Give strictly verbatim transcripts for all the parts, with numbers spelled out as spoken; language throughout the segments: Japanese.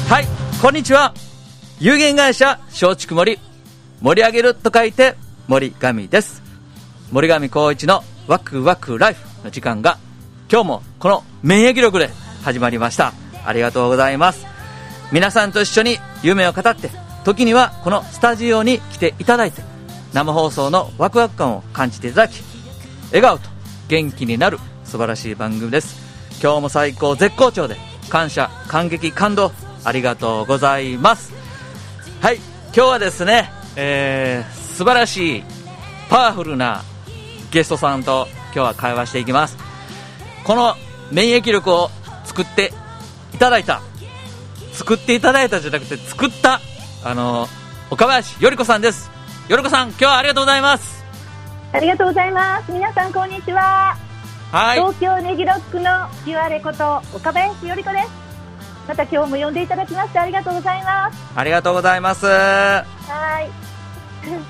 はい、こんにちは。有限会社松竹森、盛り上げると書いて森上です。森上光一のワクワクライフの時間が今日もこの免疫力で始まりました。ありがとうございます。皆さんと一緒に夢を語って、時にはこのスタジオに来ていただいて、生放送のワクワク感を感じていただき、笑顔と元気になる素晴らしい番組です。今日も最高絶好調で、感謝感激感動ありがとうございます。はい、今日はですね、えー、素晴らしいパワフルなゲストさんと今日は会話していきます。この免疫力を作っていただいた作っていただいたじゃなくて作ったあの岡林より子さんです。より子さん、今日はありがとうございます。 ありがとうございます。皆さんこんにちは。 はい、 東京ネギロックのキュアレこと岡林より子です。また今日も呼んでいただきましてありがとうございます。 ありがとうございます。 はい、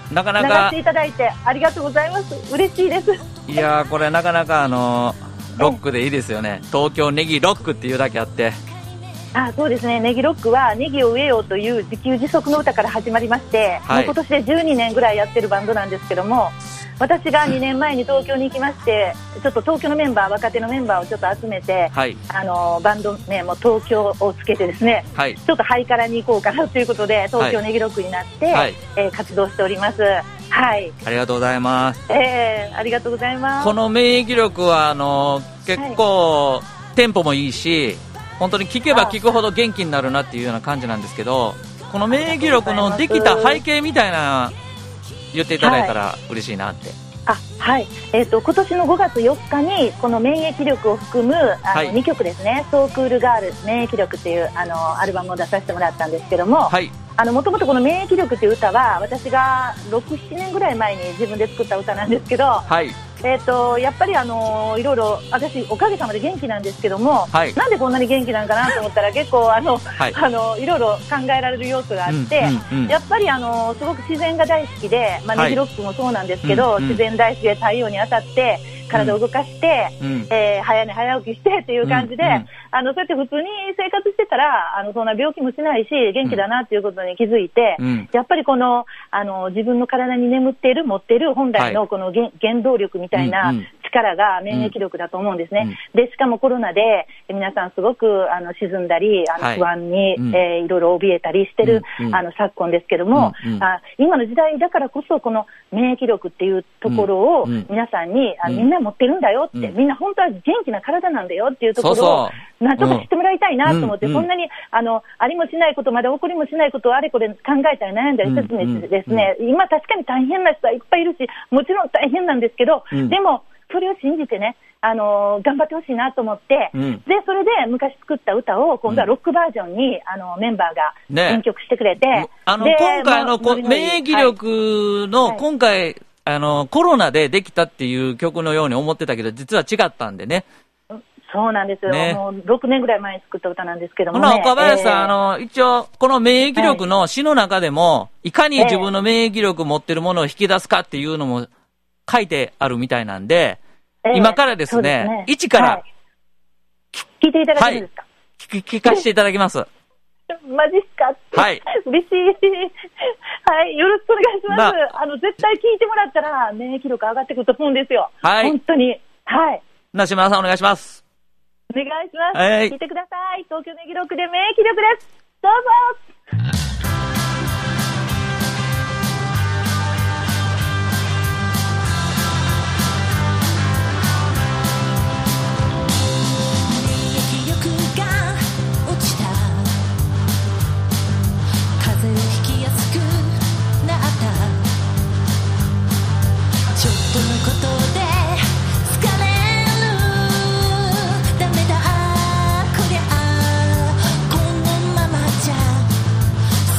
なかなか流していただいてありがとうございます。嬉しいです。 いやー、これなかなかあのロックでいいですよね。東京ネギロックっていうだけあって、 あ、そうですね。ネギロックはネギを植えようという自給自足の歌から始まりまして、はい、もう今年でじゅうにねんぐらいやってるバンドなんですけども、私がにねんまえに東京に行きまして、ちょっと東京のメンバー、若手のメンバーをちょっと集めて、はい、あのバンド名も東京をつけてですね、はい、ちょっとハイカラに行こうかなということで東京ネギロックになって、はい、えー、活動しております。はい、 ありがとうございます。 えー、ありがとうございます。 この免疫力はあの結構、はい、テンポもいいし、本当に聞けば聞くほど元気になるなっていうような感じなんですけど、この免疫力のできた背景みたいな言っていただいたら嬉しいなって。 あ、はい、えーと、今年のごがつよっかにこの免疫力を含むあの、はい、にきょくですね、ソークールガール免疫力っていうあのアルバムを出させてもらったんですけども、はい、あのもともとこの免疫力っていう歌は私がろく、ななねんぐらい前に自分で作った歌なんですけど、はい、えーと、やっぱりあのいろいろ私おかげさまで元気なんですけども、はい、なんでこんなに元気なんかなと思ったら結構あの、はい、あのいろいろ考えられる要素があって、うんうんうん、やっぱりあのすごく自然が大好きで、まあ、ネギロックもそうなんですけど、はい、自然大好きで太陽に当たって体を動かして、うん、えー、早寝早起きしてっていう感じで、うんうん、あのそうやって普通に生活してたらあのそんな病気もしないし元気だなっていうことに気づいて、うん、やっぱりこの、あの自分の体に眠っている持っている本来のこの、はい、原動力みたいな力が免疫力だと思うんですね、うん、でしかもコロナで皆さんすごくあの沈んだりあの不安に、はい、えー、いろいろ怯えたりしてる、うんうん、あの昨今ですけども、うんうん、あ今の時代だからこそこの免疫力っていうところを皆さんに、うんうん、あみんな持ってるんだよって、うん、みんな本当は元気な体なんだよっていうところをそうそうなんとか知ってもらいたいなと思って、うん、そんなにあのありもしないことまで起こりもしないことをあれこれ考えたり悩んだりせずにですね、うんうん、今確かに大変な人はいっぱいいるし、もちろん大変なんですけど、うん、でもそれを信じてね、あのー、頑張ってほしいなと思って、うん、でそれで昔作った歌を今度はロックバージョンに、うん、あのメンバーが編曲してくれて、ね、 あの今回のこ免疫力の、はい、今回あのコロナでできたっていう曲のように思ってたけど実は違ったんでね。 そうなんですよ、ね、もうろくねんぐらい前に作った歌なんですけども、ね、 この岡林さん、えー、あの一応この免疫力の詩の中でも、はい、いかに自分の免疫力を持ってるものを引き出すかっていうのも書いてあるみたいなんで、えー、今からですね、ですね一から、はい、 聞いていただけるんですか。 はい、聞, 聞かせていただきます。 マジっすか。はい。嬉しい。はい。よろしくお願いします。あの、絶対聞いてもらったら、免疫力上がってくると思うんですよ。はい。本当に。はい。 なしまさんお願いします。 お願いします。はい。聞いてください。東京ネギロックで免疫力です。どうぞ。 「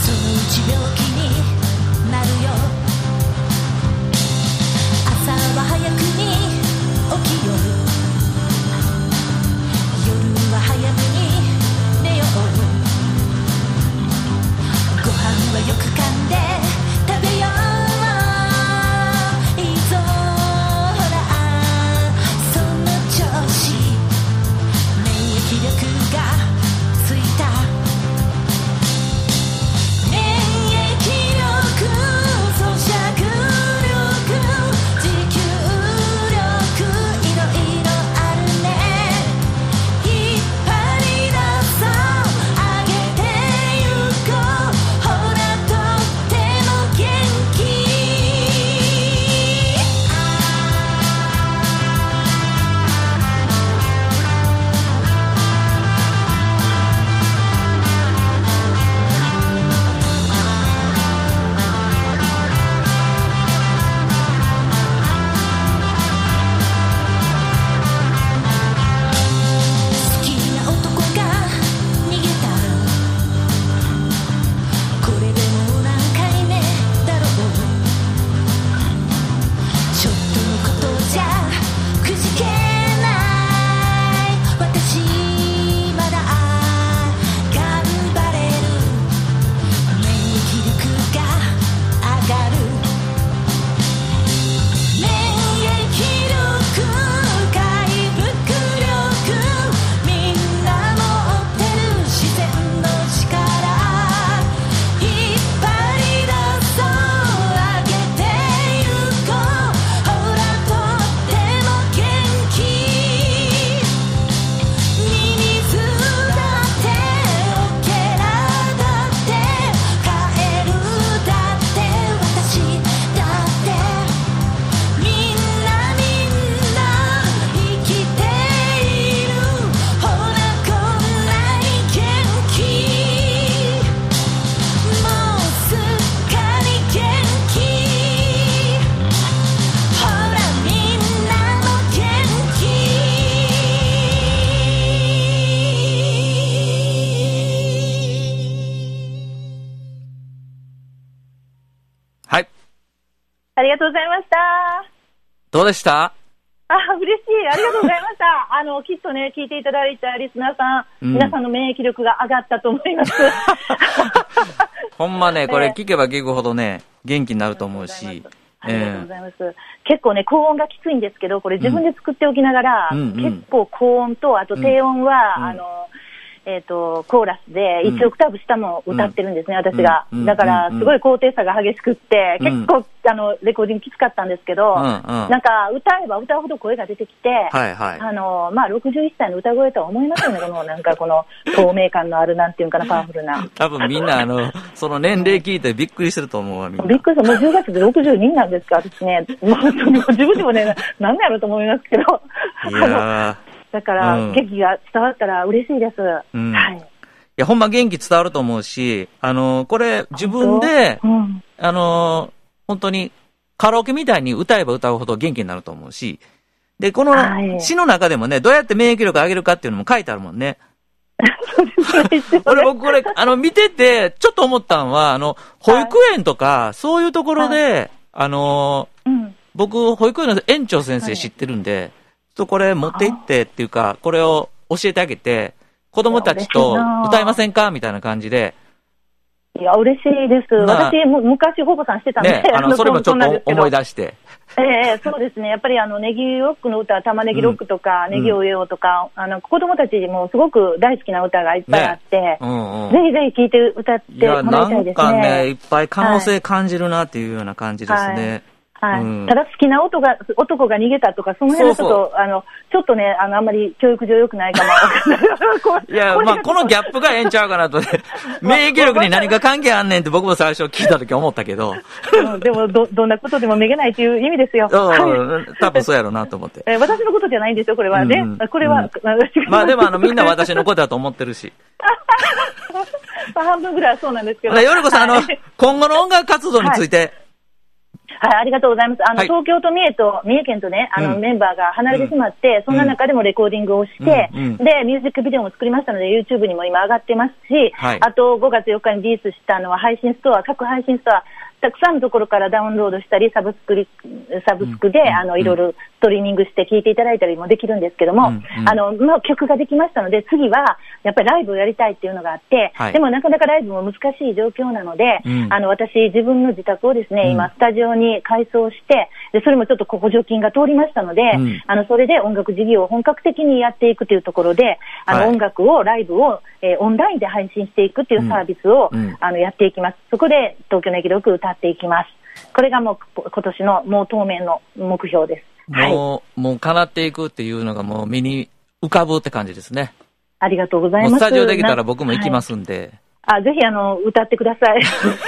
ありがとうございました。 どうでした？ あ、嬉しい。ありがとうございました。あの、きっとね、聞いていただいたリスナーさん、うん、皆さんの免疫力が上がったと思います。 ほんまね、これ聞けば聞くほどね、元気になると思うし。 ありがとうございます。えー、結構ね、高音がきついんですけど、これ自分で作っておきながら、うん、結構高音と、あと低音は、うん、あの、えっと、コーラスでいちオクターブ下も歌ってるんですね、うん、私が。うん、だから、すごい高低差が激しくって、うん、結構、あの、レコーディングきつかったんですけど、うんうん、なんか、歌えば歌うほど声が出てきて、はいはい、あの、まあ、ろくじゅういっさいの歌声とは思いますよね、この、なんかこの、透明感のある、なんていうかな、パワフルな。 多分みんな、あの、その年齢聞いてびっくりしてると思うわ、みんな。 びっくりした。もうじゅうがつでろくじゅうになんですか、私ね。もう、自分でもね、なんやろうと思いますけど。 いやだから、うん、元気が伝わったら嬉しいです。うん、はい。 いや、ほんま元気伝わると思うし、あの、これ、自分で、うん、あの、本当に、カラオケみたいに歌えば歌うほど元気になると思うし、で、この詩の中でもね、どうやって免疫力上げるかっていうのも書いてあるもんね。 そうですね。 俺、僕これ、あの、見てて、ちょっと思ったのは、あの、保育園とか、はい、そういうところで、はい、あの、うん、僕、保育園の園長先生知ってるんで、はい、ちょっとこれ持って行ってっていうか、これを教えてあげて、子供たちと歌いませんかみたいな感じで。 いや、嬉しいです。私、も昔、保護さんしてたんで。 ね、あの、それもちょっと思い出して。 ええー、そうですね。やっぱり、あの、ネギロックの歌、玉ねぎロックとか、うん、ネギを植えようとか、あの、子供たちもすごく大好きな歌がいっぱいあって、ね、うんうん、ぜひぜひ聴いて歌ってもらいたいですね。 なんかね、いっぱい可能性感じるなっていうような感じですね。はいはい、うん、ただ好きな男が、男が逃げたとか、その辺はちょっと、そうそうあの、ちょっとね、あの、あんまり教育上良くないかも。 いや、まあ、このギャップがええんちゃうかなとね。免疫力に何か関係あんねんって僕も最初聞いたとき思ったけど。 うん、でも、ど、どんなことでもめげないという意味ですよ。 うん、多分そうやろうなと思って。 え私のことじゃないんですよ、これはね。うん、これは、うん、 まあでも、あの、みんな私のことだと思ってるし。 まあ、半分ぐらいはそうなんですけど。 よりこさん、あの、今後の音楽活動について、はいはい、ありがとうございます。あの、はい、東京と三重と、三重県とね、あの、うん、メンバーが離れてしまって、うん、そんな中でもレコーディングをして、うん、で、ミュージックビデオも作りましたので、YouTube にも今上がってますし、はい、あとごがつよっかにリリースしたのは配信ストア、各配信ストア、たくさんのところからダウンロードしたり、サブスクリ、サブスクで、うん、あの、いろいろストリーミングして聴いていただいたりもできるんですけども、うんうん、あの、まあ、曲ができましたので、次は、やっぱりライブをやりたいっていうのがあって、はい、でもなかなかライブも難しい状況なので、うん、あの、私、自分の自宅をですね、うん、今、スタジオに改装して、で、それもちょっと補助金が通りましたので、うん、あの、それで音楽事業を本格的にやっていくというところで、あの、はい、音楽を、ライブを、えー、オンラインで配信していくっていうサービスを、うん、あの、やっていきます。そこで、東京ネギロック歌っていきます。これがもう今年のもう当面の目標です。 もう、はい、もう叶っていくっていうのがもう身に浮かぶって感じですね。 ありがとうございます。もうスタジオできたら僕も行きますんで。 はい、あ、ぜひあの、歌ってください。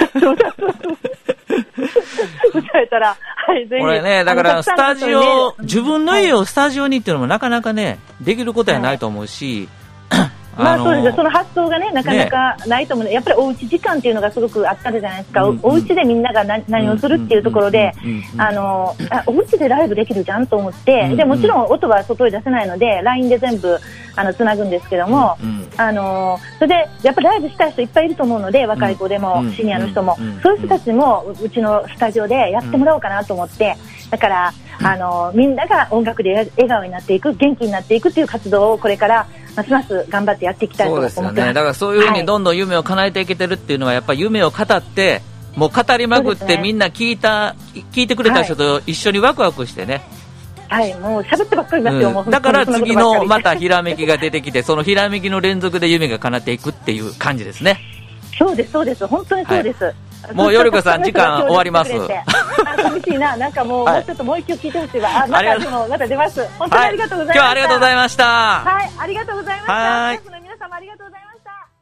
歌えたら、はい、ぜひ。 これね、だからスタジオ、自分の家をスタジオにっていうのもなかなかね、できることはないと思うし、はいまあそうですね、その発想がね、なかなかないと思うので、ね、やっぱりおうち時間っていうのがすごくあったじゃないですか、うんうん、おうちでみんなが 何, 何をするっていうところで、あのあおうちでライブできるじゃんと思って、うんうん、でもちろん音は外に出せないので、ライン で全部あのつなぐんですけども、うんうん、あのそれでやっぱりライブしたい人いっぱいいると思うので、若い子でも、うん、シニアの人も、うんうん、そういう人たちもうちのスタジオでやってもらおうかなと思って、だからあのみんなが音楽で笑顔になっていく、元気になっていくっていう活動をこれからますます頑張ってやっていきたいと思ってます。 そうですよね。だからそういうふうにどんどん夢を叶えていけてるっていうのは、やっぱり夢を語ってもう語りまくって、みんな聞いた聞いてくれた人と一緒にワクワクしてね、 はい、もう喋ってばっかりですよ、うん、もうだから次のまたひらめきが出てきて、そのひらめきの連続で夢が叶っていくっていう感じですね。 そうですそうです、本当にそうです、はい、 もうよりこさん時間終わります。 寂しいな、なんかもう、はい、もうちょっともう一曲聞いてほしいわ。あ、またそのまた出ます。本当にありがとうございました。 はい、今日はありがとうございました。 はい、ありがとうございました。 はい、 スタッフの皆様ありがとうございました。